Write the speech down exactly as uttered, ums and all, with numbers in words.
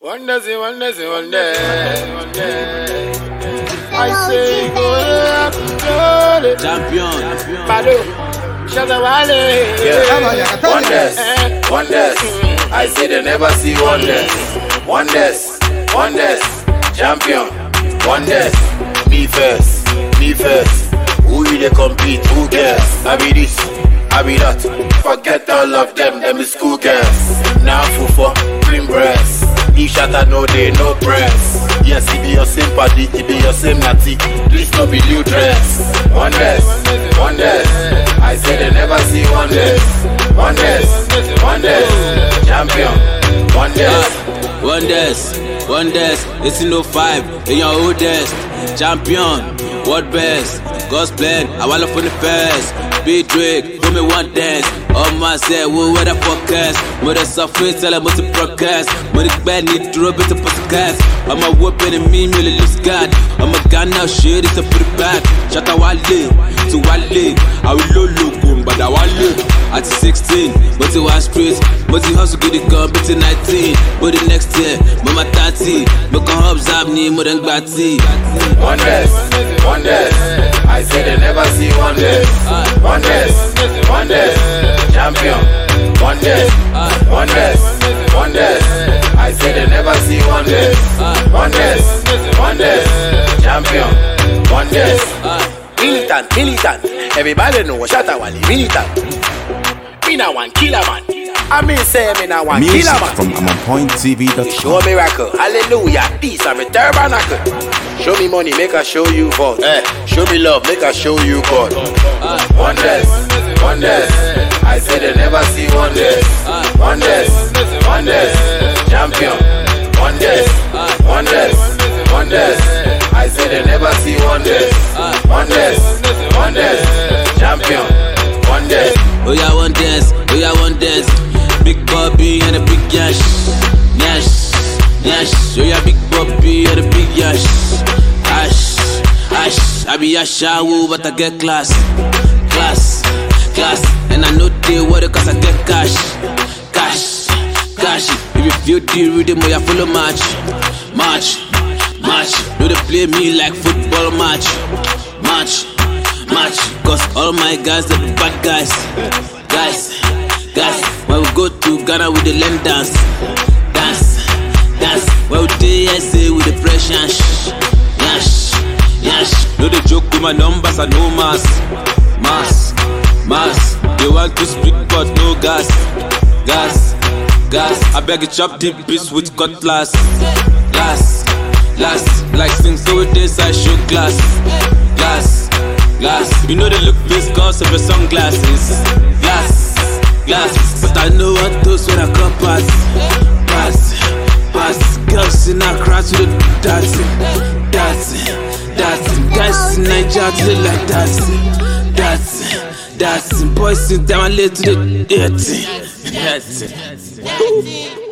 One day, one day, one day, one day. I say go up, go up. Champion. Bado, Shazawale. Yeah. Wonders, wonders. I say they never see wonders. Wonders, wonders. Champion. Wonders. Me first, me first. Who will they compete? Who cares? I be this, I be that. Forget all of them, them is school girls. Now fufu, cream breast. If shatter no day, no press. Yes, it be your same party, it be your same natty. Please don't be new dress. Wonders, wonders. I say they never see wonders. Wonders, wonders. Champion, wonders. Uh, wonders, wonders. It's in oh five, in your oldest. Champion, world best. God's plan, I wanna for the first. Big Drake, for me one dance. All my say, we wear the forecast. Mother surface, tell them what to broadcast. Money bad, need to rub it to put the gas. I'm a whooping and me, me, lose God. I'm a gun now, shit, it's a pretty bad. Shut out Wale, to Wale. I will low look, but I want look. At sixteen, but it was streets. But it hustle, get it gun, but it nineteen. But the next year, mama thirty. Make a hubs up, need more than Batty. Wonders, wonders. I say they never see wonders. Wonders, wonders. Champion, wonders, wonders, wonders. I say they never see wonders. Wonders, wonders. Champion, wonders. Militant, militant. Everybody know Shazawale militant. Me na one killer man. I mean say me na one Music killer man. from amon point t v dot com. Show miracle, hallelujah. This I'm a tabernacle. Show me money, make I show you God. Eh, show me love, make I show you God. Wonders, wonders. I say they never see wonders. Wonders, wonders. Champion, wonders, wonders, wonders. I say they never see wonders. Wonders, wonders. Champion, wonders. Oh yeah, wonders, oh yeah, wonders. Big Bobby and a big yash. Yash, yash. Oh yeah, big Bobby and a big yash. Ash, ash. I be Ashawu, but I get class. Class, class. And I know they worry cause I get cash. Cash, cash. If you feel the rhythm, oh yeah, follow match. Match, match. No, they play me like football match. Match, match. Cause all my guys, they be bad guys. Guys, guys. When we go to Ghana with the land dance. Dance, dance. When we do S A with the fresh yash. Yash, yash. No, they joke with my numbers, I know mass. Mass, mass. They want to speak but no gas. Gas, gas. I beg you chop the piece with cutlass. Glass, glass. Like sing so with this I show glass. Glass, glass. You know they look this cause of your sunglasses. Glass, glass. But I know what those when I come pass. Pass, pass. Girls in our crowd to the dancing. Dancing, dancing. Guys in Nigeria to the like dancing. Dancing, dancing. Boys in down late to the dirty. Dancing.